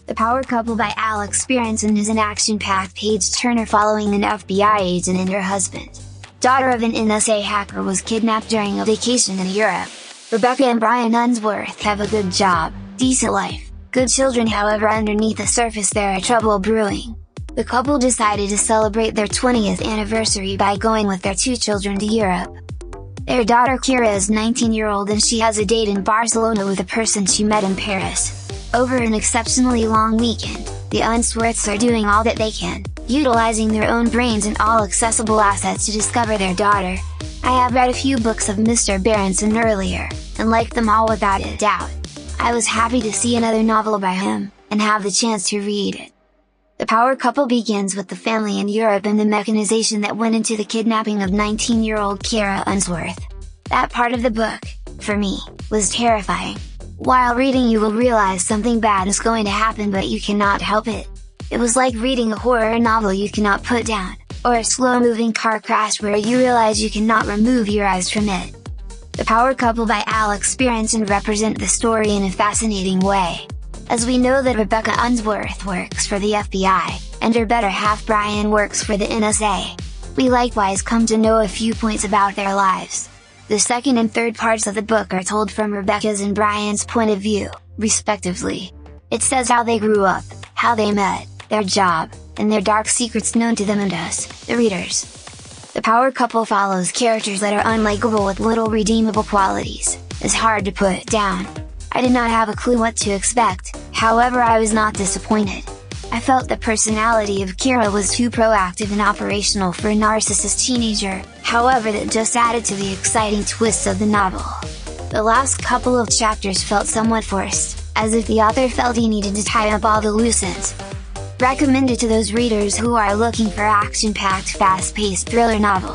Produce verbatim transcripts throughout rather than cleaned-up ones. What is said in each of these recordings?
The Power Couple by Alex Berenson is an action-packed page-turner following an F B I agent and her husband, daughter of an N S A hacker, was kidnapped during a vacation in Europe. Rebecca and Brian Unsworth have a good job, decent life, good children. However, underneath the surface there are trouble brewing. The couple decided to celebrate their twentieth anniversary by going with their two children to Europe. Their daughter Kira is nineteen years old and she has a date in Barcelona with a person she met in Paris. Over an exceptionally long weekend, the Unsworths are doing all that they can, utilizing their own brains and all accessible assets to discover their daughter. I have read a few books of Mister Berenson earlier, and liked them all without a doubt. I was happy to see another novel by him, and have the chance to read it. The Power Couple begins with the family in Europe and the mechanization that went into the kidnapping of nineteen-year-old Kira Unsworth. That part of the book, for me, was terrifying. While reading you will realize something bad is going to happen, but you cannot help it. It was like reading a horror novel you cannot put down, or a slow-moving car crash where you realize you cannot remove your eyes from it. The Power Couple by Alex Berenson represent the story in a fascinating way. As we know that Rebecca Unsworth works for the F B I, and her better half Brian works for the N S A. We likewise come to know a few points about their lives. The second and third parts of the book are told from Rebecca's and Brian's point of view, respectively. It says how they grew up, how they met, their job, and their dark secrets known to them and us, the readers. The Power Couple follows characters that are unlikable with little redeemable qualities. It's hard to put down. I did not have a clue what to expect, however I was not disappointed. I felt the personality of Kira was too proactive and operational for a narcissist teenager, however that just added to the exciting twists of the novel. The last couple of chapters felt somewhat forced, as if the author felt he needed to tie up all the loose ends. Recommended to those readers who are looking for action-packed, fast-paced thriller novel.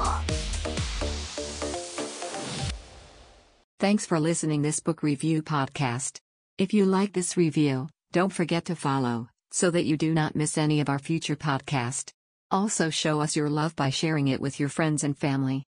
Thanks for listening this book review podcast. If you like this review, don't forget to follow, so that you do not miss any of our future podcast. Also show us your love by sharing it with your friends and family.